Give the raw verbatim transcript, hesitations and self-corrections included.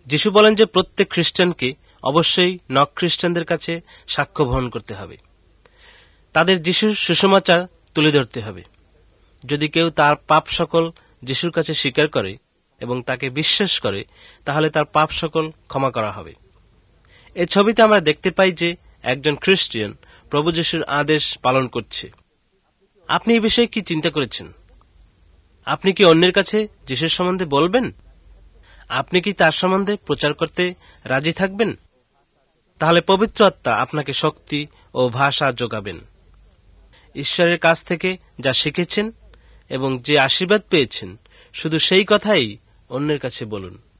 যিশু বলেন যে প্রত্যেক খ্রিস্টানকে অবশ্যই নক খ্রিস্টানদের কাছে সাক্ষ্য বহন করতে হবে, তাদের যিশুর সুসমাচার তুলে ধরতে হবে। যদি কেউ তার পাপ সকল যিশুর কাছে স্বীকার করে এবং তাকে বিশ্বাস করে, তাহলে তার পাপ সকল ক্ষমা করা হবে। এই ছবিতে আমরা দেখতে পাই যে একজন খ্রিস্টিয়ান প্রভু যিশুর আদেশ পালন করছে। আপনি এই বিষয়ে কি চিন্তা করেছেন? আপনি কি অন্যের কাছে যিশুর সম্বন্ধে বলবেন? আপনি কি তার সম্বন্ধে প্রচার করতে রাজি থাকবেন? তাহলে পবিত্র আত্মা আপনাকে শক্তি ও ভাষা যোগাবেন। ঈশ্বরের কাছ থেকে যা শিখেছেন এবং যে আশীর্বাদ পেয়েছেন, শুধু সেই কথাই অন্যের কাছে বলুন।